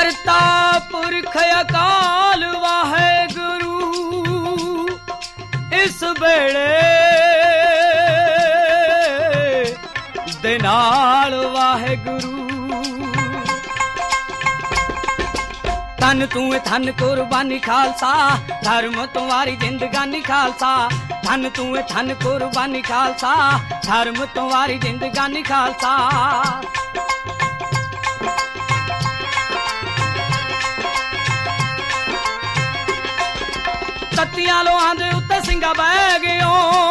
ਕਰਤਾ ਪੁਰਖ ਅਕਾਲ ਵਾਹਿਗੁਰੂ ਇਸ ਵੇਲੇ ਦੇ ਨਾਲ ਵਾਹਿਗੁਰੂ ਧੰਨ ਤੂੰ ਧੰਨ ਕੁਰਬਾਨੀ ਖਾਲਸਾ ਧਰਮ ਤੁਮਾਰੀ ਜ਼ਿੰਦਗਾਨੀ ਖਾਲਸਾ ਧੰਨ ਤੂੰ ਧੰਨ ਕੁਰਬਾਨੀ ਖਾਲਸਾ ਧਰਮ ਤੁਮਾਰੀ ਜ਼ਿੰਦਗਾਨੀ ਖਾਲਸਾ ਤੱਤੀਆਂ ਲੋਹਾਂ ਦੇ ਉੱਤੇ ਸਿੰਘਾ ਬਹਿ ਗਿਓ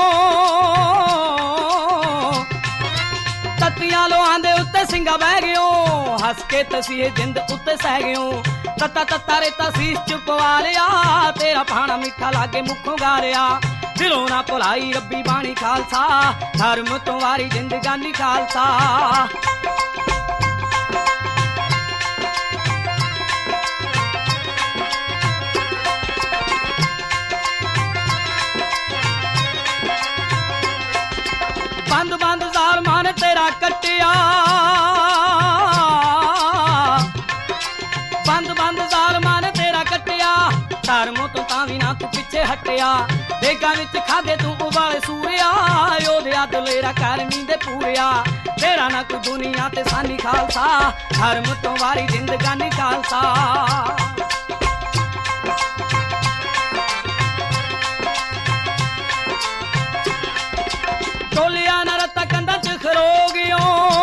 ਤੱਤੀਆਂ ਲੋਹਾਂ ਦੇ ਉੱਤੇ ਸਿੰਘਾ ਬਹਿ ਗਿਓ ਹੱਸ ਕੇ ਤਸੀਹੇ ਜਿੰਦ ਉੱਤੇ ਸਹਿ ਗਿਓ ਤੱਤਾ ਤੱਤਾ ਰੇਤਾ ਸੀਸ ਚ ਪਵਾ ਲਿਆ ਤੇਰਾ ਭਾਣਾ ਮਿੱਠਾ ਲਾਗੇ ਮੁੱਖੋਂ ਗਾ ਲਿਆ ਦਿਲੋਂ ਨਾ ਭੁਲਾਈ ਰੱਬੀ ਬਾਣੀ ਖਾਲਸਾ ਧਰਮ ਤੁਮਾਰੀ ਜ਼ਿੰਦਗਾਨੀ ਖਾਲਸਾ ਬੰਦ ਬੰਦ ਜ਼ਾਲਮਾਂ ਨੇ ਤੇਰਾ ਕੱਟਿਆ ਬੰਦ ਬੰਦ ਜ਼ਾਲਮਾਂ ਨੇ ਤੇਰਾ ਕੱਟਿਆ ਧਰਮ ਤੋਂ ਤਾਂ ਵੀ ਨਾ ਤੂੰ ਪਿੱਛੇ ਹਟਿਆ ਦੇਗਾਂ ਵਿੱਚ ਖਾਦੇ ਤੂੰ ਉਬਾਲੇ ਸੂਰਿਆ ਯੋਧਿਆ ਦਲੇਰਾ ਕਰਮੀ ਦੇ ਪੂਰਿਆ ਤੇਰਾ ਨਾ ਕੋਈ ਦੁਨੀਆ ਤੇ ਸਾਨੀ ਖਾਲਸਾ ਧਰਮ ਤੋਂ ਵਾਰੀ ਜ਼ਿੰਦਗਾਨੀ ਖਾਲਸਾ ਟੋਲਿਆ ਨਾ ਰੱਤਾ ਕੰਧਾਂ ਚ ਖਲੋ ਗਿਓ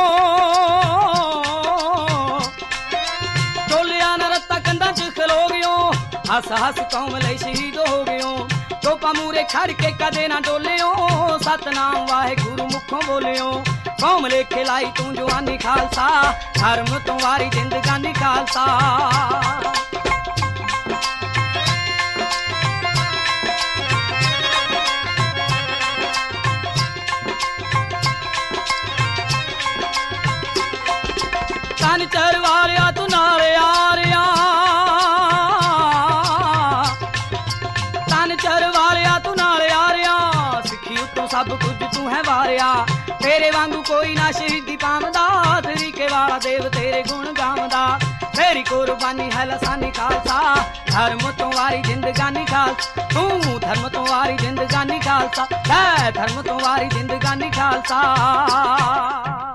ਟੋਲਿਆ ਨਾ ਰੱਤਾ ਕੰਧਾਂ ਚ ਖਲੋ ਗਿਓ ਹੱਸ ਹੱਸ ਕੌਮ ਲਈ ਸ਼ਹੀਦ ਹੋ ਗਿਓ ਟੋਪਾ ਮੂਰੇ ਖੜ ਕੇ ਕਦੇ ਨਾ ਡੋਲਿਓ ਸਤਨਾਮ ਵਾਹਿਗੁਰੂ ਮੁਖੋਂ ਬੋਲਿਓ ਕੌਮ ਲੇਖੇ ਲਾਈ ਤੂੰ ਜਵਾਨੀ ਖਾਲਸਾ ਧਰਮ ਤੁਮਾਰੀ ਜ਼ਿੰਦਗਾਨੀ ਖਾਲਸਾ ਤਨ ਚਰਵਾਰਿਆ ਤੂੰ ਨਾਲ ਆ ਰਿਆ ਤਨ ਚਰਵਾਰਿਆ ਤੂੰ ਨਾਲ ਆ ਰਿਆ ਸਿੱਖੀ ਉੱਤੋਂ ਸਭ ਕੁਝ ਤੂੰ ਹੈ ਵਾਰਿਆ ਤੇਰੇ ਵਾਂਗੂ ਕੋਈ ਨਾ ਸ਼ਹੀਦੀ ਪਾਉਂਦਾ ਤਰੀਕੇ ਵਾਲਾ ਦੇਵ ਤੇਰੇ ਗੁਣ ਗਾਉਂਦਾ ਤੇਰੀ ਕੁਰਬਾਨੀ ਹੈ ਲਸਾਨੀ ਖਾਲਸਾ ਧਰਮ ਤੁਮਾਰੀ ਜ਼ਿੰਦਗਾਨੀ ਖਾਲਸਾ ਤੂੰ ਧਰਮ ਤੁਮਾਰੀ ਜ਼ਿੰਦਗਾਨੀ ਖਾਲਸਾ ਹੈ ਧਰਮ ਤੁਮਾਰੀ ਜ਼ਿੰਦਗਾਨੀ ਖਾਲਸਾ